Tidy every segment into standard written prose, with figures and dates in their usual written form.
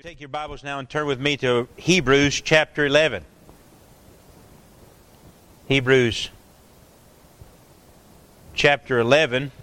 Take your Bibles now and turn with me to Hebrews chapter 11. Hebrews chapter 11.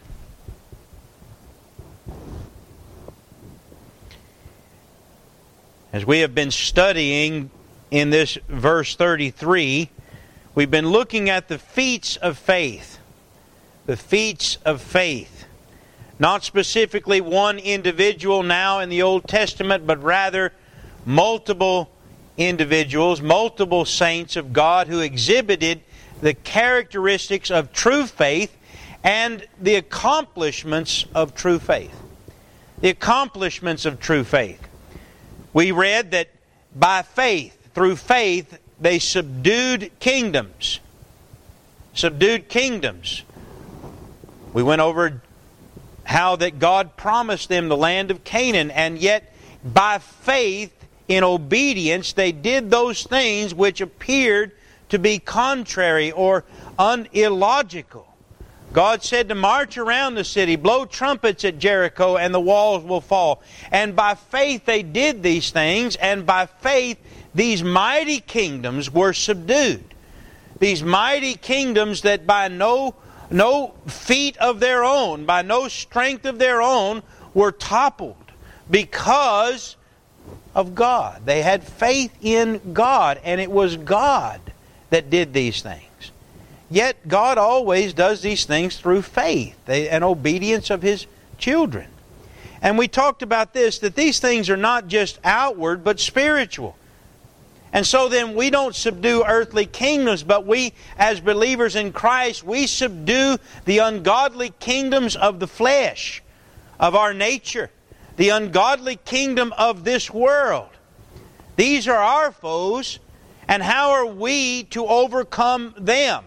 As we have been studying in this verse 33, we've been looking at the feats of faith. The feats of faith. Not specifically one individual now in the Old Testament, but rather multiple individuals, multiple saints of God who exhibited the characteristics of true faith and the accomplishments of true faith. The accomplishments of true faith. We read that by faith, through faith, they subdued kingdoms. Subdued kingdoms. We went over how that God promised them the land of Canaan, and yet by faith, in obedience, they did those things which appeared to be contrary or illogical. God said to march around the city, blow trumpets at Jericho, and the walls will fall. And by faith they did these things, and by faith these mighty kingdoms were subdued. These mighty kingdoms that by no feat of their own, by no strength of their own, were toppled because of God. They had faith in God, and it was God that did these things. Yet God always does these things through faith and obedience of His children. And we talked about this, that these things are not just outward, but spiritual. And so then we don't subdue earthly kingdoms, but we, as believers in Christ, we subdue the ungodly kingdoms of the flesh, of our nature, the ungodly kingdom of this world. These are our foes, and how are we to overcome them?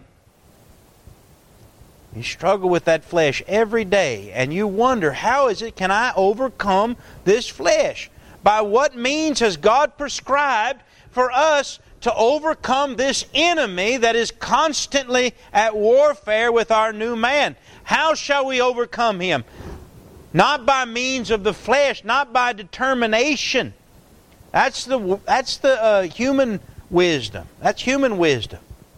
You struggle with that flesh every day, and you wonder, how is it can I overcome this flesh? By what means has God prescribed for us to overcome this enemy that is constantly at warfare with our new man? How shall we overcome him? Not by means of the flesh, not by determination. That's the human wisdom. That's human wisdom.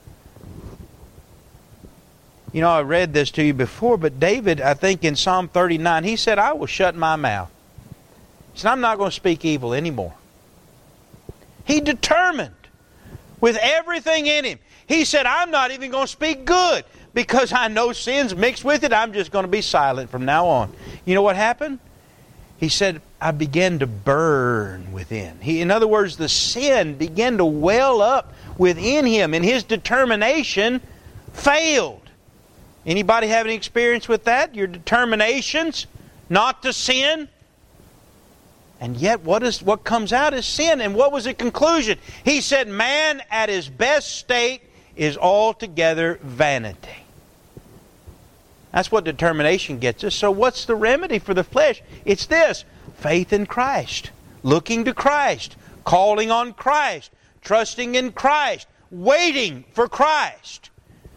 You know, I read this to you before, but David, I think in Psalm 39, he said, I will shut my mouth. He said, I'm not going to speak evil anymore. He determined with everything in him. He said, I'm not even going to speak good because I know sin's mixed with it. I'm just going to be silent from now on. You know what happened? He said, I began to burn within. In other words, the sin began to well up within him, and his determination failed. Anybody have any experience with that? Your determinations not to sin? And yet what comes out is sin. And what was the conclusion? He said, man at his best state is altogether vanity. That's what determination gets us. So what's the remedy for the flesh? It's this: faith in Christ, looking to Christ, calling on Christ, trusting in Christ, waiting for Christ.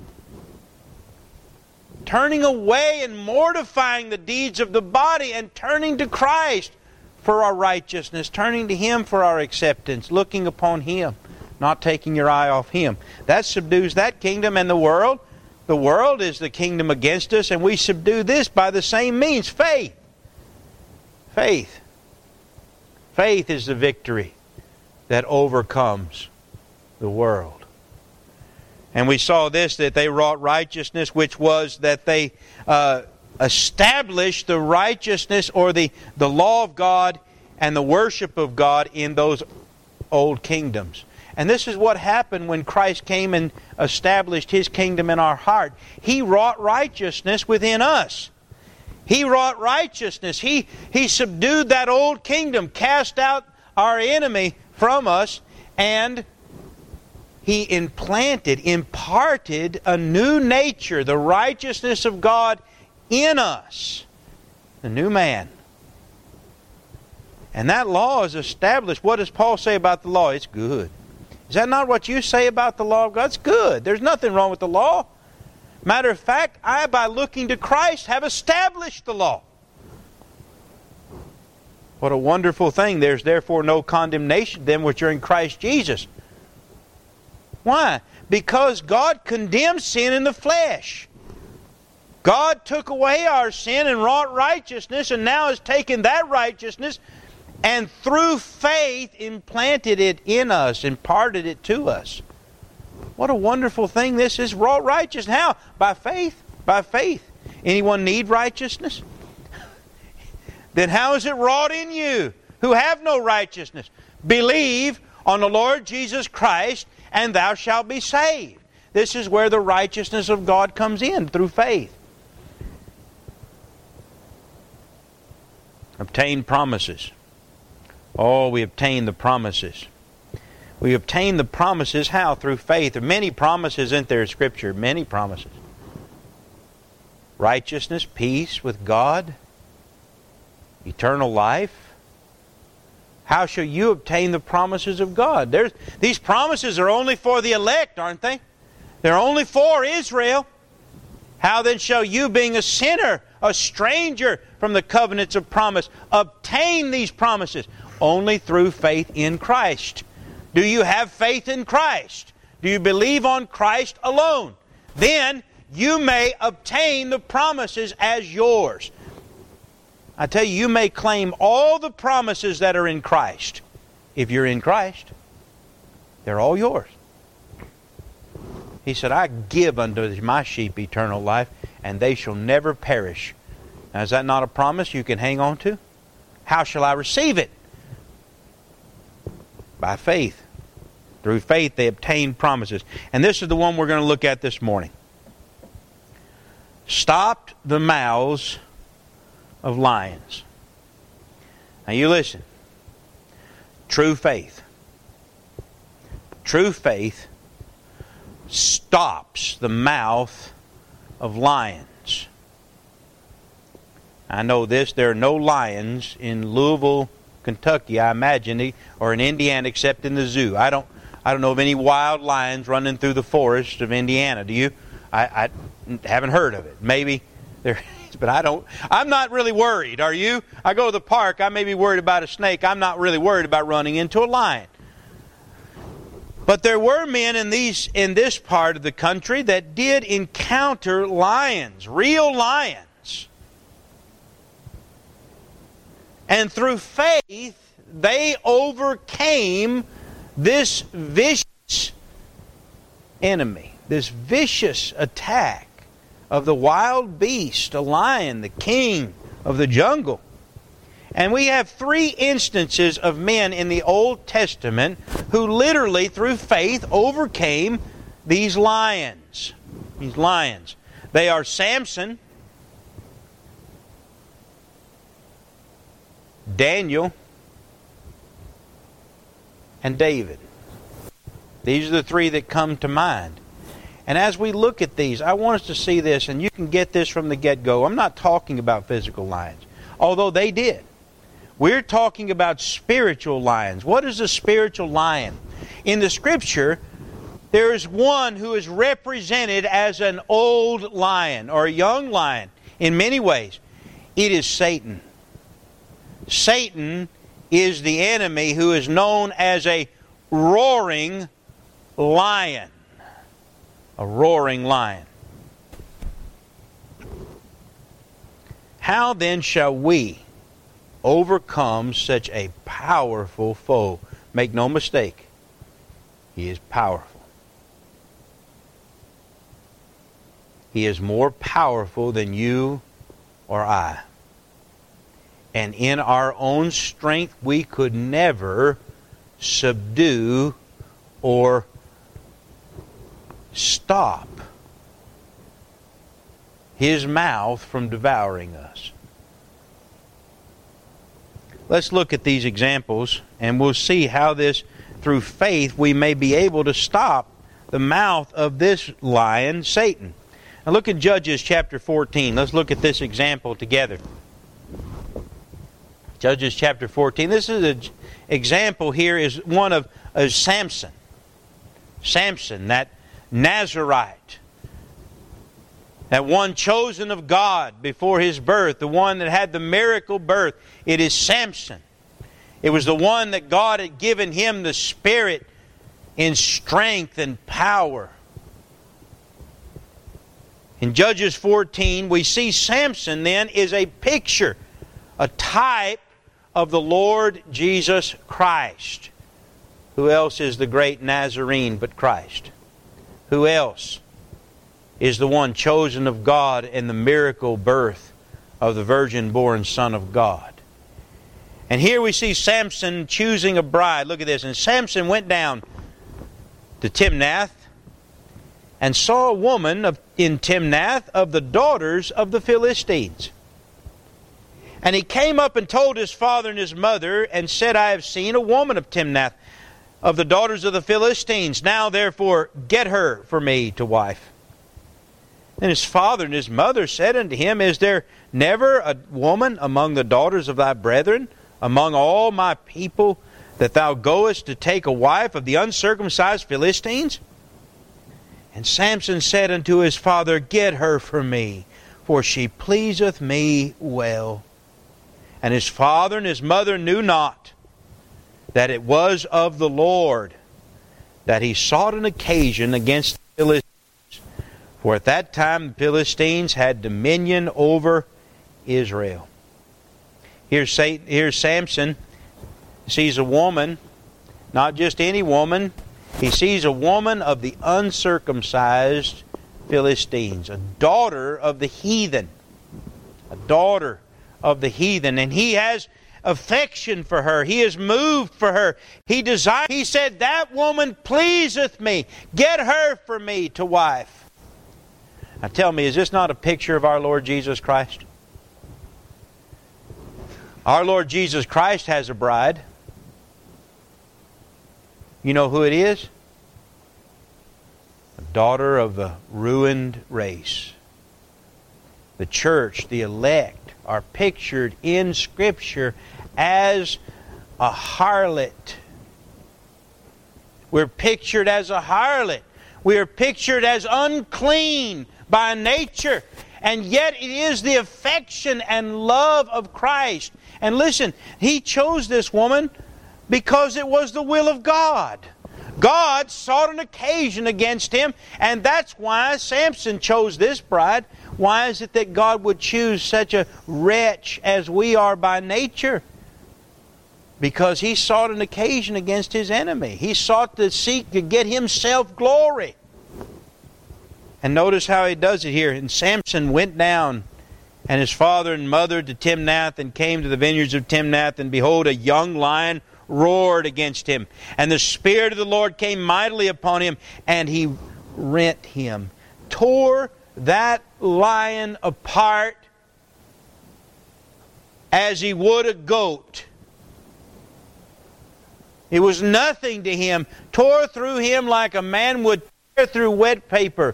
Turning away and mortifying the deeds of the body and turning to Christ for our righteousness, turning to Him for our acceptance, looking upon Him, not taking your eye off Him. That subdues that kingdom. And the world is the kingdom against us, and we subdue this by the same means, faith. Faith. Faith is the victory that overcomes the world. And we saw this, that they wrought righteousness, which was that they established the righteousness or the law of God and the worship of God in those old kingdoms. And this is what happened when Christ came and established His kingdom in our heart. He wrought righteousness within us. He wrought righteousness. He subdued that old kingdom, cast out our enemy from us, and He imparted a new nature, the righteousness of God in us, the new man. And that law is established. What does Paul say about the law? It's good. Is that not what you say about the law of God? It's good. There's nothing wrong with the law. Matter of fact, I, by looking to Christ, have established the law. What a wonderful thing. There's therefore no condemnation to them which are in Christ Jesus. Why? Because God condemned sin in the flesh. God took away our sin and wrought righteousness, and now has taken that righteousness and through faith implanted it in us, imparted it to us. What a wonderful thing this is, wrought righteousness. How? By faith. By faith. Anyone need righteousness? Then how is it wrought in you who have no righteousness? Believe on the Lord Jesus Christ, and thou shalt be saved. This is where the righteousness of God comes in, through faith. Obtain promises. Oh, we obtain the promises. We obtain the promises how? Through faith. There are many promises in there in Scripture. Many promises. Righteousness, peace with God, eternal life. How shall you obtain the promises of God? These promises are only for the elect, aren't they? They're only for Israel. How then shall you, being a sinner, a stranger from the covenants of promise, obtain these promises? Only through faith in Christ. Do you have faith in Christ? Do you believe on Christ alone? Then you may obtain the promises as yours. I tell you, you may claim all the promises that are in Christ. If you're in Christ, they're all yours. He said, I give unto my sheep eternal life, and they shall never perish. Now, is that not a promise you can hang on to? How shall I receive it? By faith. Through faith they obtain promises. And this is the one we're going to look at this morning. Stopped the mouths of lions. Now you listen. True faith. True faith stops the mouth of lions. I know this. There are no lions in Louisville, Kentucky, I imagine, or in Indiana except in the zoo. I don't know of any wild lions running through the forest of Indiana. Do you? I haven't heard of it. Maybe there is, but I'm not really worried. Are you? I go to the park. I may be worried about a snake. I'm not really worried about running into a lion. But there were men in this part of the country that did encounter lions, real lions. And through faith, they overcame this vicious enemy, this vicious attack of the wild beast, a lion, the king of the jungle. And we have 3 instances of men in the Old Testament who literally, through faith, overcame these lions. These lions. They are Samson, Daniel, and David. These are the 3 that come to mind. And as we look at these, I want us to see this, and you can get this from the get-go. I'm not talking about physical lions, although they did. We're talking about spiritual lions. What is a spiritual lion? In the Scripture, there is one who is represented as an old lion or a young lion in many ways. It is Satan. Satan is the enemy who is known as a roaring lion. A roaring lion. How then shall we overcome such a powerful foe? Make no mistake, he is powerful. He is more powerful than you or I. And in our own strength, we could never subdue or stop his mouth from devouring us. Let's look at these examples, and we'll see how this, through faith, we may be able to stop the mouth of this lion, Satan. Now look at Judges chapter 14. Let's look at this example together. Judges chapter 14. This is an example here is one of Samson. Samson, that Nazarite. That one chosen of God before his birth. The one that had the miracle birth. It is Samson. It was the one that God had given him the Spirit in strength and power. In Judges 14, we see Samson then is a picture, a type of the Lord Jesus Christ. Who else is the great Nazarene but Christ? Who else is the one chosen of God in the miracle birth of the virgin-born Son of God? And here we see Samson choosing a bride. Look at this. And Samson went down to Timnath and saw a woman in Timnath of the daughters of the Philistines. And he came up and told his father and his mother and said, I have seen a woman of Timnath of the daughters of the Philistines. Now therefore get her for me to wife. And his father and his mother said unto him, Is there never a woman among the daughters of thy brethren, among all my people, that thou goest to take a wife of the uncircumcised Philistines? And Samson said unto his father, Get her for me, for she pleaseth me well. And his father and his mother knew not that it was of the Lord that he sought an occasion against the Philistines. For at that time the Philistines had dominion over Israel. Here's Samson. He sees a woman, not just any woman. He sees a woman of the uncircumcised Philistines, a daughter of the heathen. A daughter of the heathen. And he has affection for her. He is moved for her. He said, That woman pleaseth me. Get her for me to wife. Now tell me, is this not a picture of our Lord Jesus Christ? Our Lord Jesus Christ has a bride. You know who it is? A daughter of a ruined race. The church, the elect, are pictured in Scripture as a harlot. We're pictured as a harlot. We are pictured as unclean by nature. And yet it is the affection and love of Christ. And listen, He chose this woman because it was the will of God. God sought an occasion against him, and that's why Samson chose this bride. Why is it that God would choose such a wretch as we are by nature? Because He sought an occasion against His enemy. He sought to seek to get Himself glory. And notice how He does it here. And Samson went down, and his father and mother, to Timnath, and came to the vineyards of Timnath, and behold, a young lion roared against him. And the Spirit of the Lord came mightily upon him, and he rent him, tore that lion apart as he would a goat. It was nothing to him. Tore through him like a man would tear through wet paper.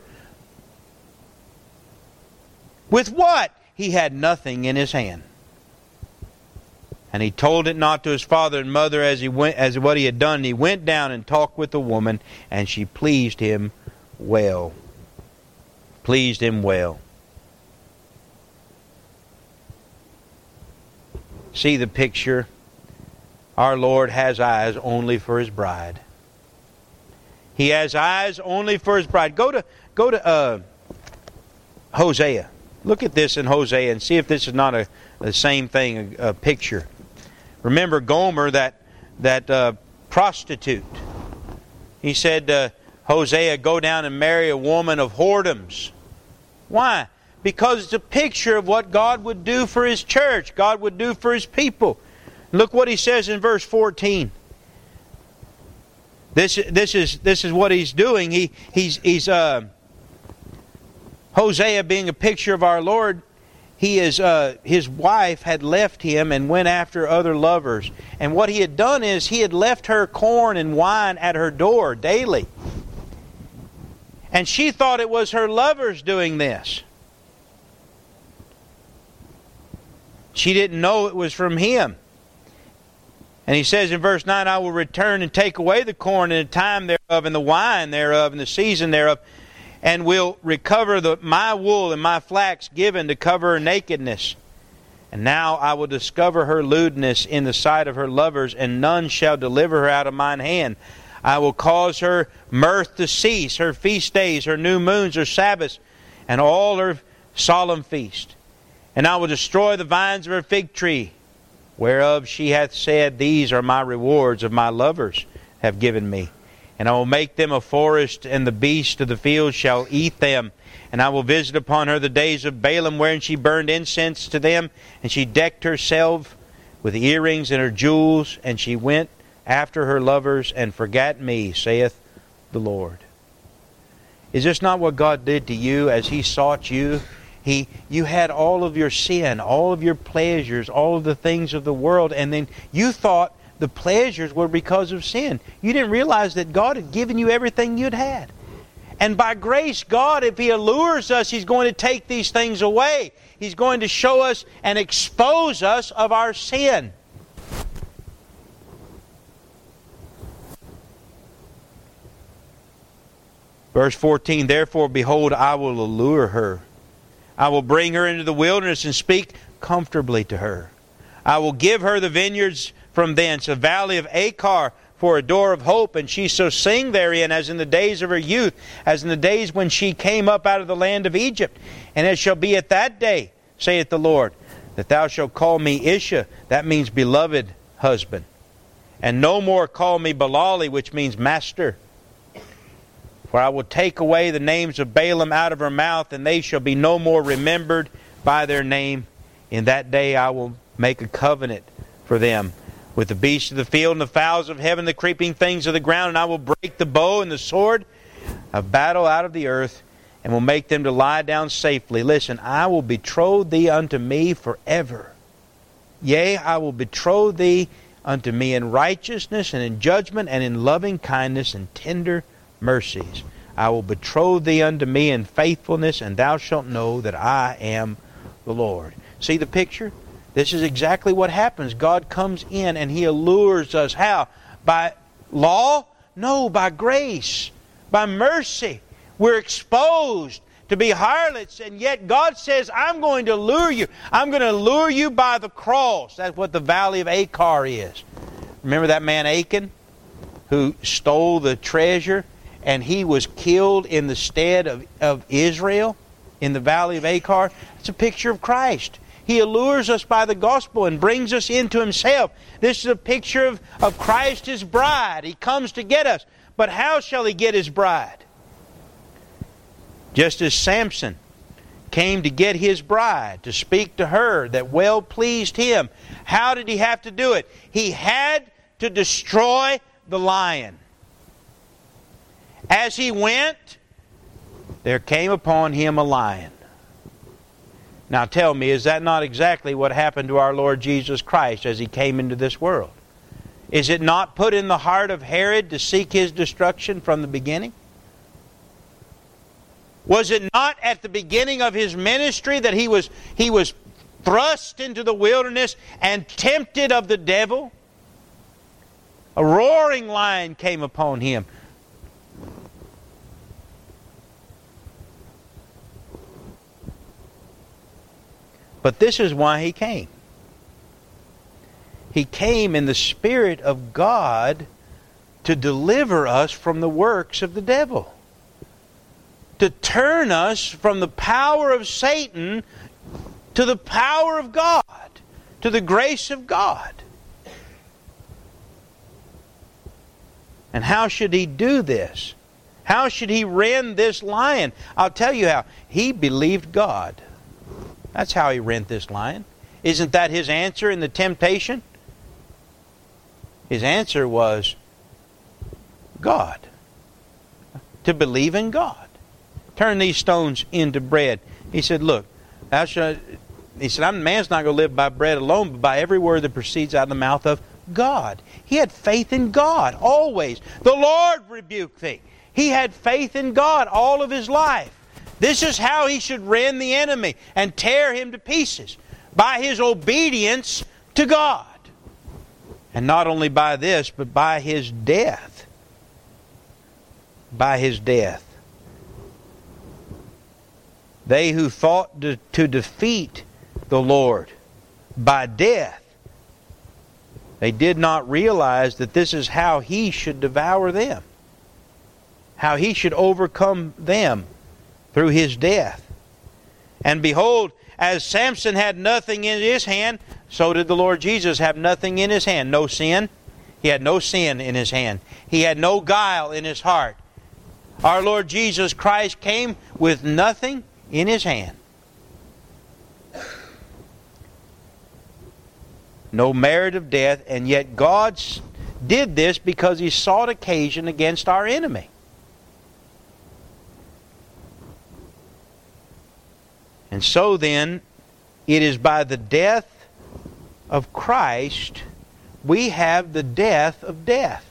With what? He had nothing in his hand. And he told it not to his father and mother as what he had done. And he went down and talked with the woman, and she pleased him well. Pleased him well. See the picture? Our Lord has eyes only for His bride. He has eyes only for His bride. Go to Hosea. Look at this in Hosea and see if this is not the same thing, a picture. Remember Gomer, that prostitute. He said, Hosea, go down and marry a woman of whoredoms. Why? Because it's a picture of what God would do for His church. God would do for His people. Look what He says in verse 14. This is what He's doing. He's Hosea being a picture of our Lord. His wife had left him and went after other lovers. And what he had done is he had left her corn and wine at her door daily. And she thought it was her lovers doing this. She didn't know it was from him. And he says in verse 9, I will return and take away the corn in the time thereof, and the wine thereof, and the season thereof, and will recover my wool and my flax given to cover her nakedness. And now I will discover her lewdness in the sight of her lovers, and none shall deliver her out of mine hand. I will cause her mirth to cease, her feast days, her new moons, her Sabbaths, and all her solemn feast. And I will destroy the vines of her fig tree, whereof she hath said, These are my rewards of my lovers have given me. And I will make them a forest, and the beasts of the field shall eat them. And I will visit upon her the days of Balaam, wherein she burned incense to them, and she decked herself with earrings and her jewels, and she went after her lovers, and forgat me, saith the Lord. Is this not what God did to you as He sought you? You had all of your sin, all of your pleasures, all of the things of the world, and then you thought the pleasures were because of sin. You didn't realize that God had given you everything you'd had. And by grace, God, if He allures us, He's going to take these things away. He's going to show us and expose us of our sin. Verse 14, Therefore, behold, I will allure her. I will bring her into the wilderness and speak comfortably to her. I will give her the vineyards from thence, a valley of Achor for a door of hope, and she shall sing therein as in the days of her youth, as in the days when she came up out of the land of Egypt. And it shall be at that day, saith the Lord, that thou shalt call me Isha, that means beloved husband, and no more call me Balali, which means master. For I will take away the names of Balaam out of her mouth, and they shall be no more remembered by their name. In that day I will make a covenant for them with the beasts of the field and the fowls of heaven, the creeping things of the ground, and I will break the bow and the sword of battle out of the earth, and will make them to lie down safely. Listen, I will betroth thee unto me forever. Yea, I will betroth thee unto me in righteousness and in judgment and in loving kindness and tender mercies. I will betroth thee unto me in faithfulness, and thou shalt know that I am the Lord. See the picture? This is exactly what happens. God comes in and He allures us. How? By law? No, by grace. By mercy. We're exposed to be harlots, and yet God says, I'm going to lure you. I'm going to lure you by the cross. That's what the valley of Achor is. Remember that man Achan who stole the treasure, and he was killed in the stead of Israel in the valley of Achor? It's a picture of Christ. He allures us by the gospel and brings us into Himself. This is a picture of Christ, His bride. He comes to get us. But how shall He get His bride? Just as Samson came to get his bride, to speak to her that well pleased him. How did he have to do it? He had to destroy the lion. As he went, there came upon him a lion. Now tell me, is that not exactly what happened to our Lord Jesus Christ as He came into this world? Is it not put in the heart of Herod to seek His destruction from the beginning? Was it not at the beginning of His ministry that He was thrust into the wilderness and tempted of the devil? A roaring lion came upon Him. But this is why He came. He came in the Spirit of God to deliver us from the works of the devil. To turn us from the power of Satan to the power of God, to the grace of God. And how should He do this? How should He rend this lion? I'll tell you how. He believed God. That's how He rent this lion. Isn't that His answer in the temptation? His answer was God. To believe in God. Turn these stones into bread. He said, look, He said, man's not going to live by bread alone, but by every word that proceeds out of the mouth of God. He had faith in God always. The Lord rebuke thee. He had faith in God all of his life. This is how he should rend the enemy and tear him to pieces. By his obedience to God. And not only by this, but by his death. By his death. They who thought to defeat the Lord by death, they did not realize that this is how he should devour them, how he should overcome them through his death. And behold, as Samson had nothing in his hand, so did the Lord Jesus have nothing in his hand. No sin. He had no sin in his hand. He had no guile in his heart. Our Lord Jesus Christ came with nothing in his hand. No merit of death, and yet God did this because he sought occasion against our enemy. And so then, it is by the death of Christ we have the death of death.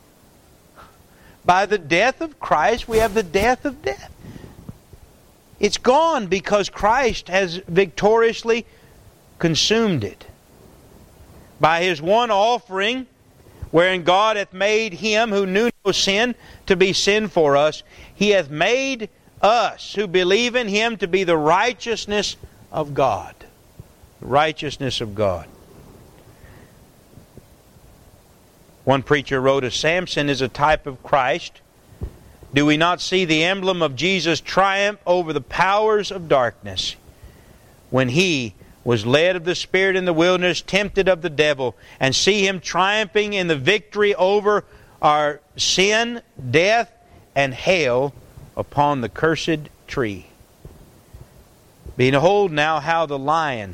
By the death of Christ we have the death of death. It's gone because Christ has victoriously consumed it. By his one offering, wherein God hath made him who knew no sin to be sin for us, he hath made us who believe in him to be the righteousness of God. The righteousness of God. One preacher wrote, "As Samson is a type of Christ, do we not see the emblem of Jesus' triumph over the powers of darkness when he was led of the Spirit in the wilderness, tempted of the devil, and see him triumphing in the victory over our sin, death, and hell upon the cursed tree. Behold now how the lion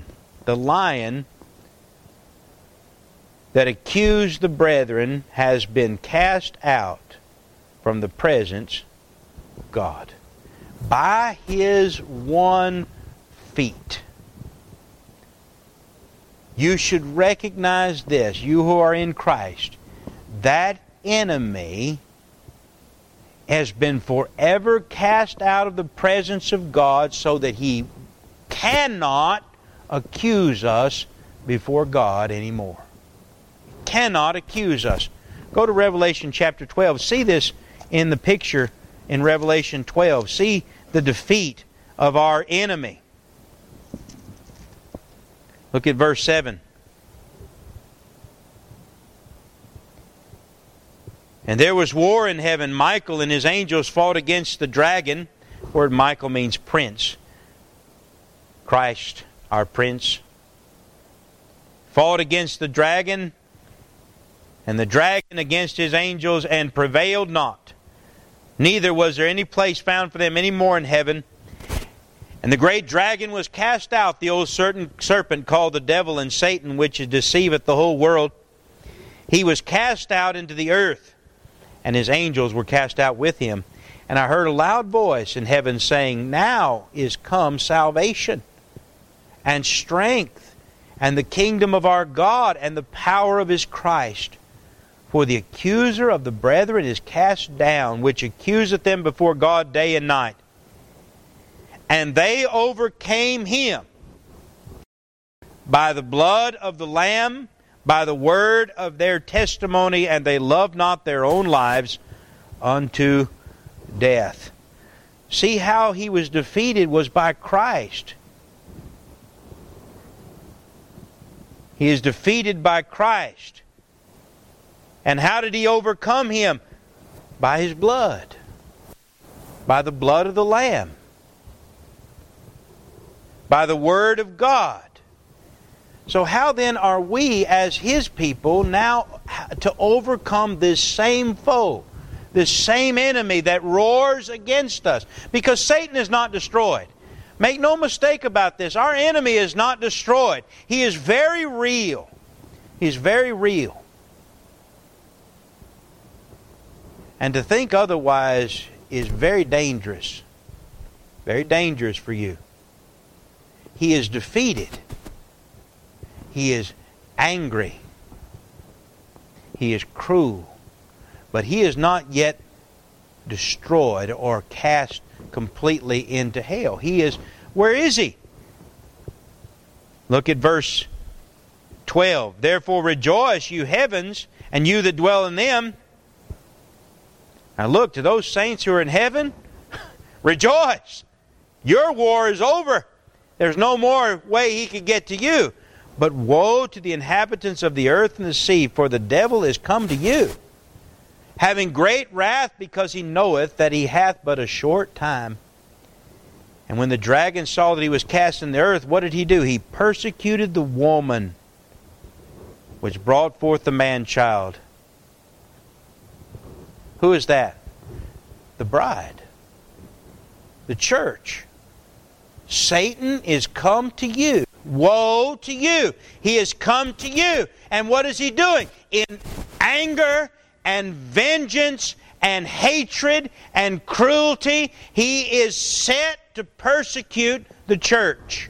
that accused the brethren has been cast out from the presence of God by his one feet." You should recognize this, you who are in Christ. That enemy has been forever cast out of the presence of God so that he cannot accuse us before God anymore. Cannot accuse us. Go to Revelation chapter 12. See this in the picture in Revelation 12. See the defeat of our enemy. Look at verse 7. "And there was war in heaven. Michael and his angels fought against the dragon." The word Michael means prince. Christ, our prince, fought against the dragon, and the dragon against his angels, and prevailed not. Neither was there any place found for them any more in heaven. And the great dragon was cast out, the old serpent called the devil and Satan, which deceiveth the whole world. He was cast out into the earth, and his angels were cast out with him. And I heard a loud voice in heaven saying, "Now is come salvation, and strength, and the kingdom of our God, and the power of his Christ. For the accuser of the brethren is cast down, which accuseth them before God day and night. And they overcame him by the blood of the Lamb, by the word of their testimony, and they loved not their own lives unto death." See how he was defeated was by Christ. He is defeated by Christ. And how did he overcome him? By his blood. By the blood of the Lamb. By the Word of God. So how then are we as his people now to overcome this same foe, this same enemy that roars against us? Because Satan is not destroyed. Make no mistake about this. Our enemy is not destroyed. He is very real. He is very real. And to think otherwise is very dangerous. Very dangerous for you. He is defeated. He is angry. He is cruel. But he is not yet destroyed or cast completely into hell. He is, where is he? Look at verse 12. "Therefore rejoice, you heavens, and you that dwell in them." Now look, to those saints who are in heaven, rejoice. Your war is over. There's no more way he could get to you. But woe to the inhabitants of the earth and the sea, for the devil is come to you, having great wrath, because he knoweth that he hath but a short time. And when the dragon saw that he was cast in the earth, what did he do? He persecuted the woman which brought forth the man-child. Who is that? The bride. The church. Satan is come to you. Woe to you. He has come to you. And what is he doing? In anger and vengeance and hatred and cruelty, he is set to persecute the church.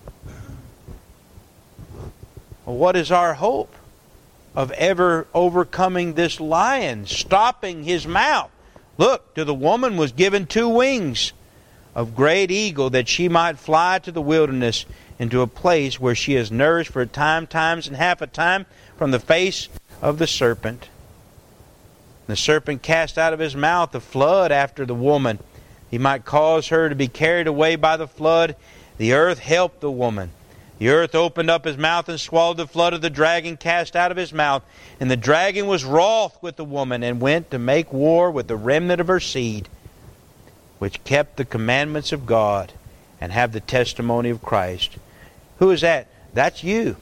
Well, what is our hope of ever overcoming this lion, stopping his mouth? Look, to the woman was given 2 wings of great eagle, that she might fly to the wilderness, into a place where she is nourished for a time, times and half a time, from the face of the serpent. The serpent cast out of his mouth a flood after the woman. He might cause her to be carried away by the flood. The earth helped the woman. The earth opened up his mouth and swallowed the flood of the dragon cast out of his mouth. And the dragon was wroth with the woman, and went to make war with the remnant of her seed, which kept the commandments of God and have the testimony of Christ. Who is that? That's you.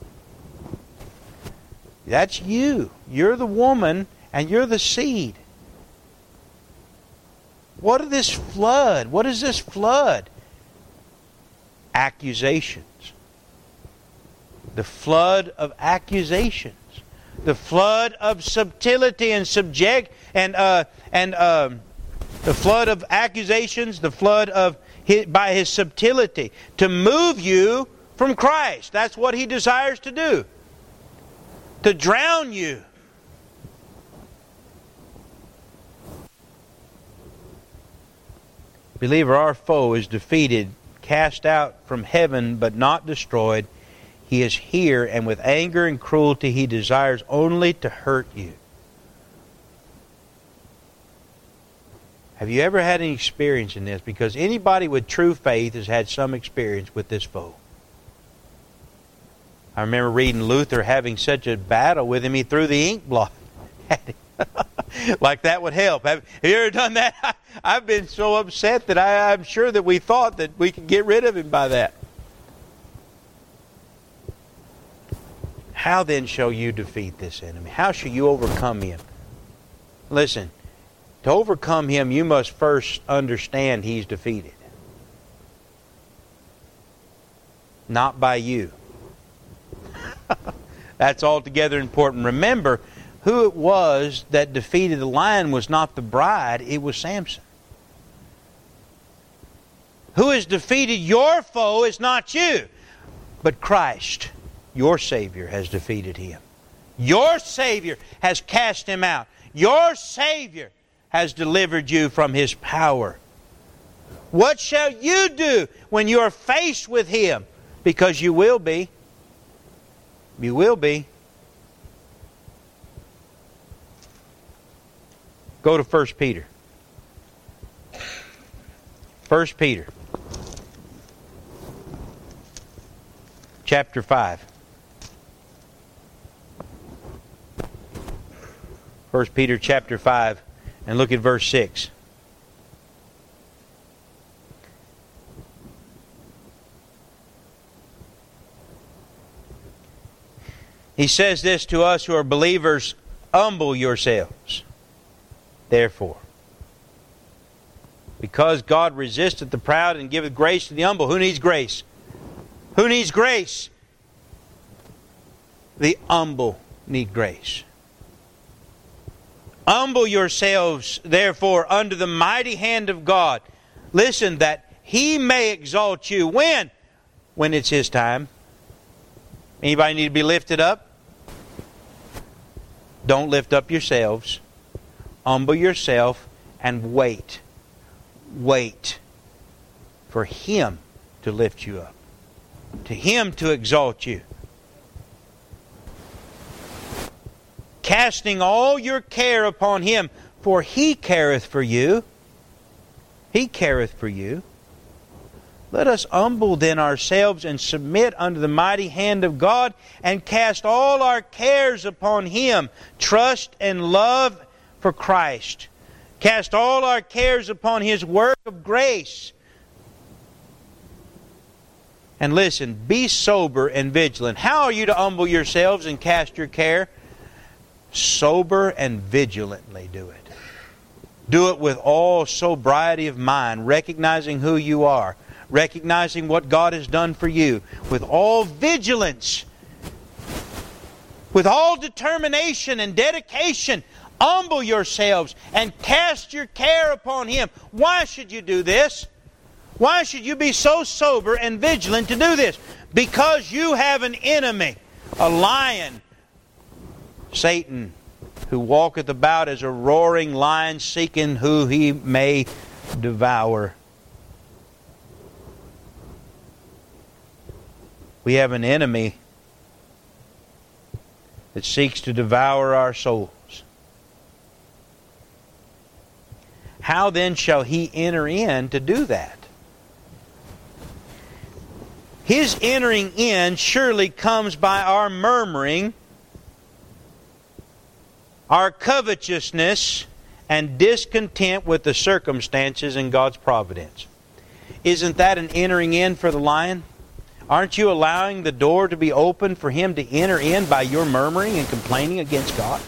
That's you. You're the woman, and you're the seed. What is this flood? What is this flood? Accusations. The flood of accusations. The flood of subtlety and the flood of accusations, the flood of by his subtlety, to move you from Christ. That's what he desires to do. To drown you. Believer, our foe is defeated, cast out from heaven, but not destroyed. He is here, and with anger and cruelty he desires only to hurt you. Have you ever had any experience in this? Because anybody with true faith has had some experience with this foe. I remember reading Luther having such a battle with him, he threw the ink blot at him. Like that would help. Have you ever done that? I've been so upset that I'm sure that we thought that we could get rid of him by that. How then shall you defeat this enemy? How shall you overcome him? Listen, to overcome him, you must first understand he's defeated. Not by you. That's altogether important. Remember, who it was that defeated the lion was not the bride, it was Samson. Who has defeated your foe is not you, but Christ. Your Savior has defeated him. Your Savior has cast him out. Your Savior has delivered you from his power. What shall you do when you are faced with him? Because you will be. You will be. Go to 1 Peter. 1 Peter. Chapter 5. 1 Peter chapter 5, and look at verse 6. He says this to us who are believers: humble yourselves, therefore, because God resisteth the proud and giveth grace to the humble. Who needs grace? Who needs grace? The humble need grace. Humble yourselves, therefore, under the mighty hand of God. Listen, that He may exalt you. When? When it's His time. Anybody need to be lifted up? Don't lift up yourselves. Humble yourself and wait. Wait for Him to lift you up. To Him to exalt you. Casting all your care upon Him, for He careth for you. He careth for you. Let us humble then ourselves and submit under the mighty hand of God and cast all our cares upon Him. Trust and love for Christ. Cast all our cares upon His work of grace. And listen, be sober and vigilant. How are you to humble yourselves and cast your care? Sober and vigilantly do it. Do it with all sobriety of mind, recognizing who you are, recognizing what God has done for you, with all vigilance, with all determination and dedication. Humble yourselves and cast your care upon Him. Why should you do this? Why should you be so sober and vigilant to do this? Because you have an enemy, a lion, Satan, who walketh about as a roaring lion, seeking who he may devour. We have an enemy that seeks to devour our souls. How then shall he enter in to do that? His entering in surely comes by our murmuring, our covetousness, and discontent with the circumstances in God's providence. Isn't that an entering in for the lion? Aren't you allowing the door to be open for him to enter in by your murmuring and complaining against God?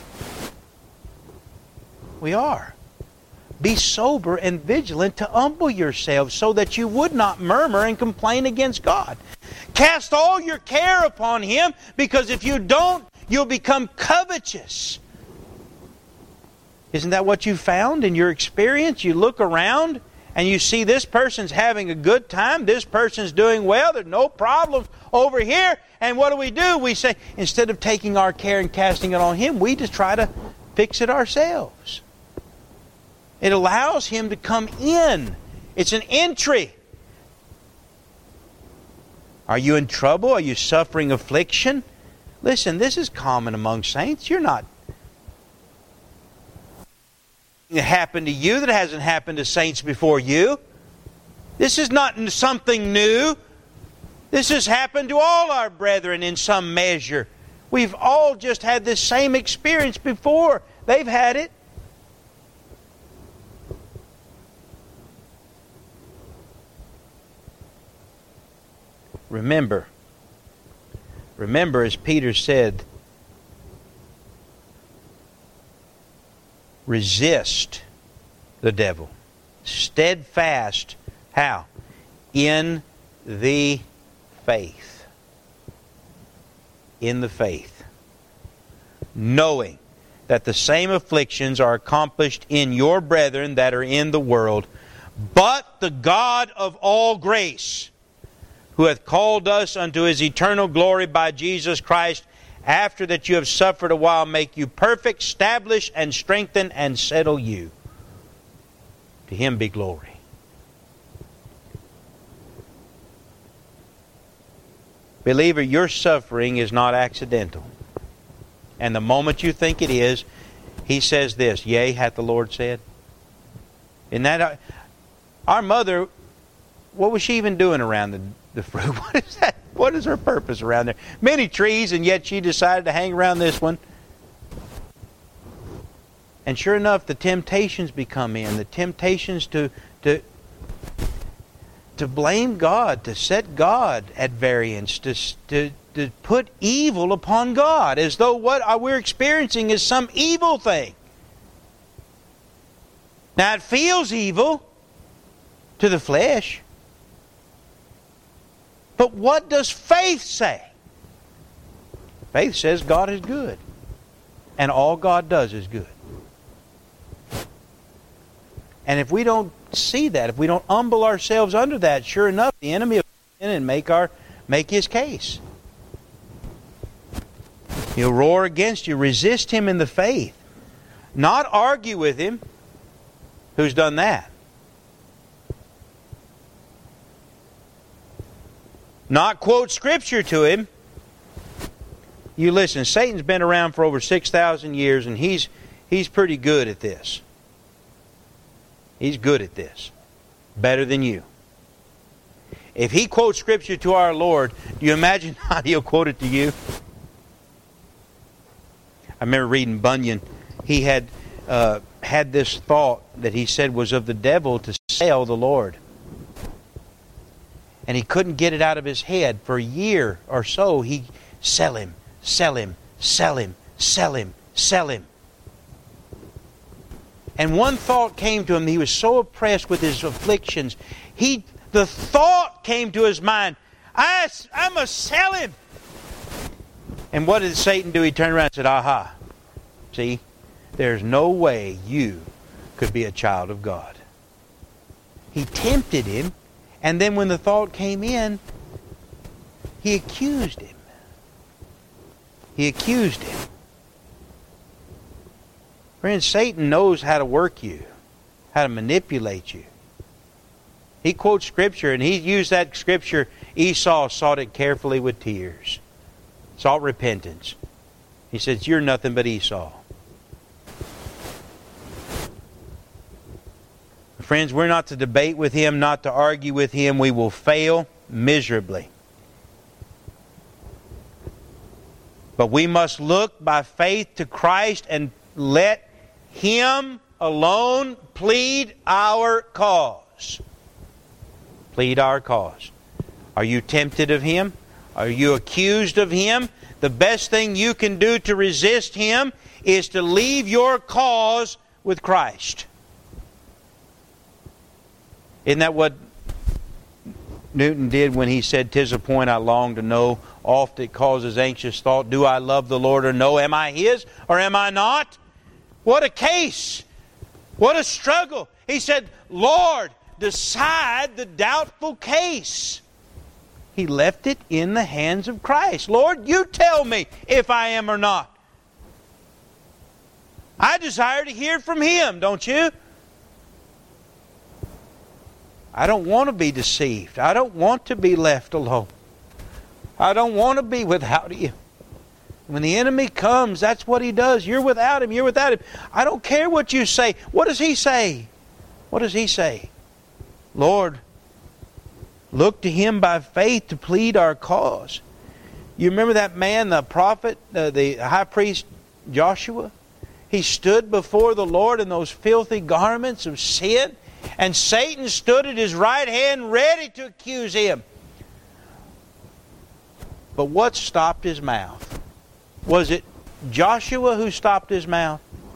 We are. Be sober and vigilant to humble yourselves so that you would not murmur and complain against God. Cast all your care upon Him, because if you don't, you'll become covetous. Isn't that what you found in your experience? You look around and you see this person's having a good time, this person's doing well, there's no problems over here. And what do? We say, instead of taking our care and casting it on Him, we just try to fix it ourselves. It allows Him to come in. It's an entry. Are you in trouble? Are you suffering affliction? Listen, this is common among saints. You're not... It happened to you that hasn't happened to saints before you. This is not something new. This has happened to all our brethren in some measure. We've all just had this same experience before. They've had it. Remember, as Peter said, resist the devil. Steadfast. How? In the faith. In the faith. Knowing that the same afflictions are accomplished in your brethren that are in the world, but the God of all grace, who hath called us unto His eternal glory by Jesus Christ, after that you have suffered a while, make you perfect, establish and strengthen and settle you. To Him be glory. Believer, your suffering is not accidental. And the moment you think it is, He says this, yea, hath the Lord said. In that, our mother, what was she even doing around the fruit? What is that? What is her purpose around there? Many trees, and yet she decided to hang around this one. And sure enough, the temptations become in. The temptations to blame God, to set God at variance, to put evil upon God, as though what we're experiencing is some evil thing. Now it feels evil to the flesh. But what does faith say? Faith says God is good. And all God does is good. And if we don't see that, if we don't humble ourselves under that, sure enough, the enemy will come in and make his case. He'll roar against you. Resist him in the faith. Not argue with him. Who's done that? Not quote Scripture to him. You listen, Satan's been around for over 6,000 years, and he's pretty good at this. He's good at this. Better than you. If he quotes Scripture to our Lord, do you imagine how he'll quote it to you? I remember reading Bunyan. He had this thought that he said was of the devil to sell the Lord. And he couldn't get it out of his head. For a year or so, he sell him, sell him, sell him, sell him, sell him. And one thought came to him. He was so oppressed with his afflictions. The thought came to his mind, I must sell him. And what did Satan do? He turned around and said, aha, see, there's no way you could be a child of God. He tempted him, and then when the thought came in, he accused him. He accused him. Friends, Satan knows how to work you, how to manipulate you. He quotes Scripture, and he used that Scripture. Esau sought it carefully with tears. Sought repentance. He says, you're nothing but Esau. Friends, we're not to debate with him, not to argue with him. We will fail miserably. But we must look by faith to Christ and let Him alone plead our cause. Plead our cause. Are you tempted of Him? Are you accused of Him? The best thing you can do to resist Him is to leave your cause with Christ. Isn't that what Newton did when he said, "'Tis a point I long to know, oft it causes anxious thought, do I love the Lord or no? Am I His or am I not?" What a case! What a struggle! He said, "Lord, decide the doubtful case." He left it in the hands of Christ. Lord, you tell me if I am or not. I desire to hear from Him, don't you? I don't want to be deceived. I don't want to be left alone. I don't want to be without you. When the enemy comes, that's what he does. You're without him. You're without him. I don't care what you say. What does he say? What does he say? Lord, look to Him by faith to plead our cause. You remember that man, the prophet, the high priest Joshua? He stood before the Lord in those filthy garments of sin, and Satan stood at his right hand ready to accuse him. But what stopped his mouth? Was it Joshua who stopped his mouth?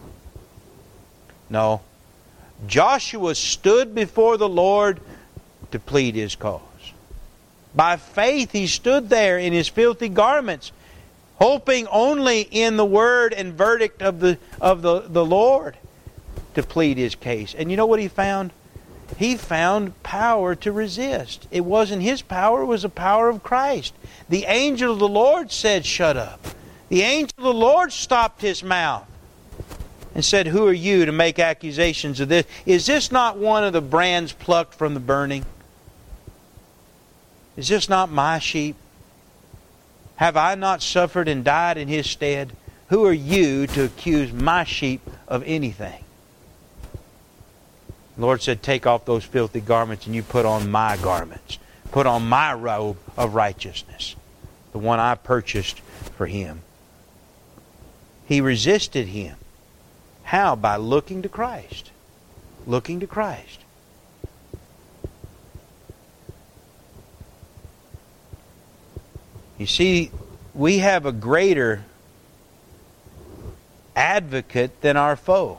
No. Joshua stood before the Lord to plead his cause. By faith he stood there in his filthy garments, hoping only in the word and verdict of the Lord to plead his case. And you know what he found? He found power to resist. It wasn't his power, it was the power of Christ. The angel of the Lord said, "Shut up." The angel of the Lord stopped his mouth and said, "Who are you to make accusations of this? Is this not one of the brands plucked from the burning? Is this not my sheep? Have I not suffered and died in His stead? Who are you to accuse my sheep of anything?" The Lord said, "Take off those filthy garments and you put on my garments. Put on my robe of righteousness, the one I purchased for Him." He resisted Him. How? By looking to Christ. Looking to Christ. You see, we have a greater advocate than our foe.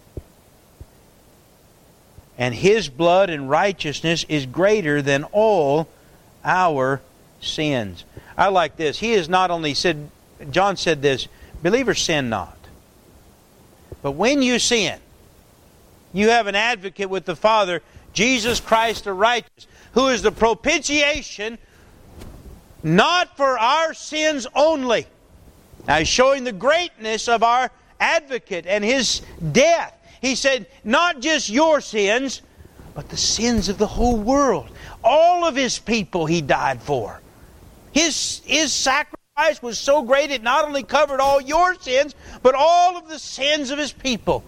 And His blood and righteousness is greater than all our sins. I like this. He has not only said, John said this, "Believers, sin not." But when you sin, you have an advocate with the Father, Jesus Christ the righteous, who is the propitiation not for our sins only. Now He's showing the greatness of our advocate and His death. He said, not just your sins, but the sins of the whole world. All of His people He died for. His sacrifice was so great it not only covered all your sins, but all of the sins of His people.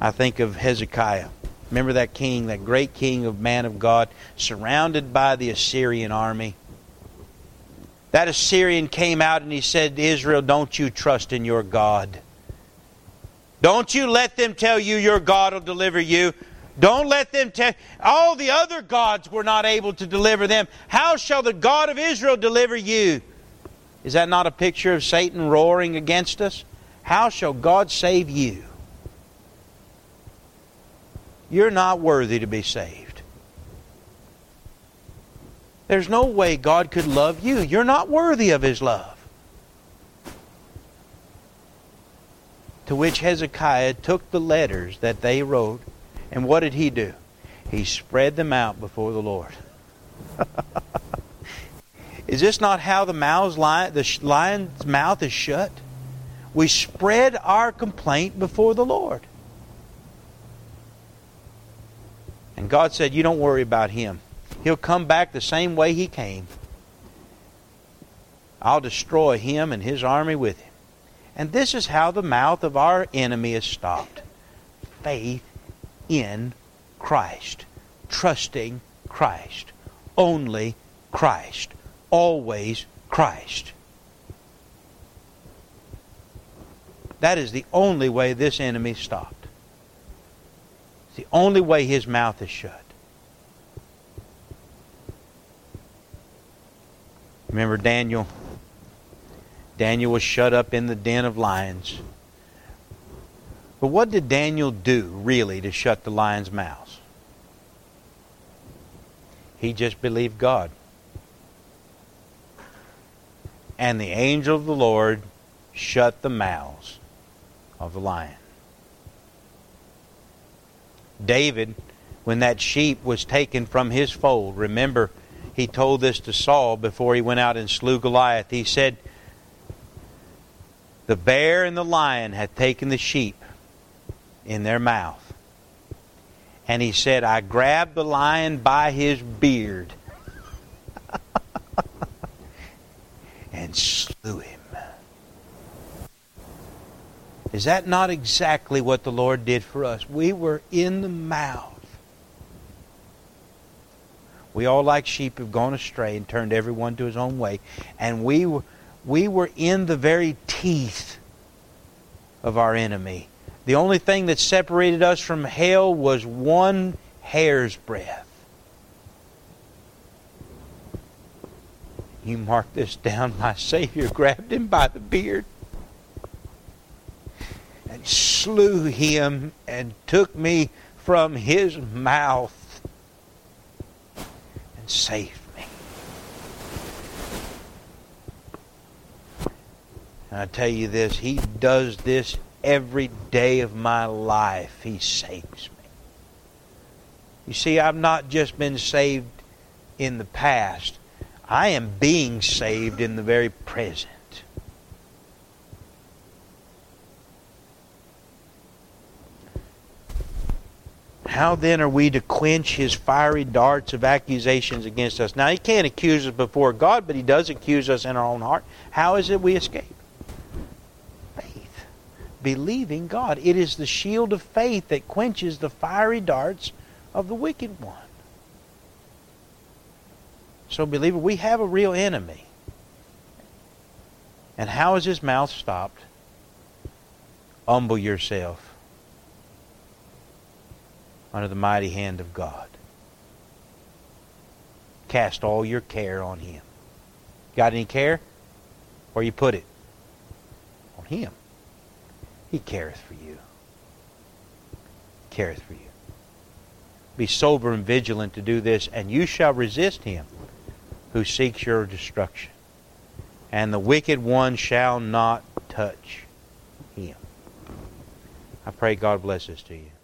I think of Hezekiah. Remember that king, that great king of man of God, surrounded by the Assyrian army. That Assyrian came out and he said to Israel, don't you trust in your God. Don't you let them tell you your God will deliver you. Don't let them tell... All the other gods were not able to deliver them. How shall the God of Israel deliver you? Is that not a picture of Satan roaring against us? How shall God save you? You're not worthy to be saved. There's no way God could love you. You're not worthy of His love. To which Hezekiah took the letters that they wrote, and what did he do? He spread them out before the Lord. Is this not how the lion's mouth is shut? We spread our complaint before the Lord. And God said, you don't worry about him. He'll come back the same way he came. I'll destroy him and his army with him. And this is how the mouth of our enemy is stopped. Faith in Christ. Trusting Christ. Only Christ. Always Christ. That is the only way this enemy is stopped. It's the only way his mouth is shut. Remember Daniel? Daniel was shut up in the den of lions. But what did Daniel do, really, to shut the lions' mouths? He just believed God. And the angel of the Lord shut the mouths of the lion. David, when that sheep was taken from his fold, remember, he told this to Saul before he went out and slew Goliath. He said, the bear and the lion had taken the sheep in their mouth. And he said, I grabbed the lion by his beard and slew him. Is that not exactly what the Lord did for us? We were in the mouth. We all like sheep have gone astray and turned everyone to his own way. And we were in the very teeth of our enemy. The only thing that separated us from hell was one hair's breadth. You mark this down. My Savior grabbed him by the beard and slew him and took me from his mouth and saved me. And I tell you this, he does this every day of my life. He saves me. You see, I've not just been saved in the past. I am being saved in the very present. How then are we to quench his fiery darts of accusations against us? Now, he can't accuse us before God, but he does accuse us in our own heart. How is it we escape? Faith. Believing God. It is the shield of faith that quenches the fiery darts of the wicked one. So, believer, we have a real enemy. And how is his mouth stopped? Humble yourself under the mighty hand of God. Cast all your care on him. Got any care? Where you put it? On him. He careth for you. Careth for you. Be sober and vigilant to do this, and you shall resist him who seeks your destruction. And the wicked one shall not touch him. I pray God bless this to you.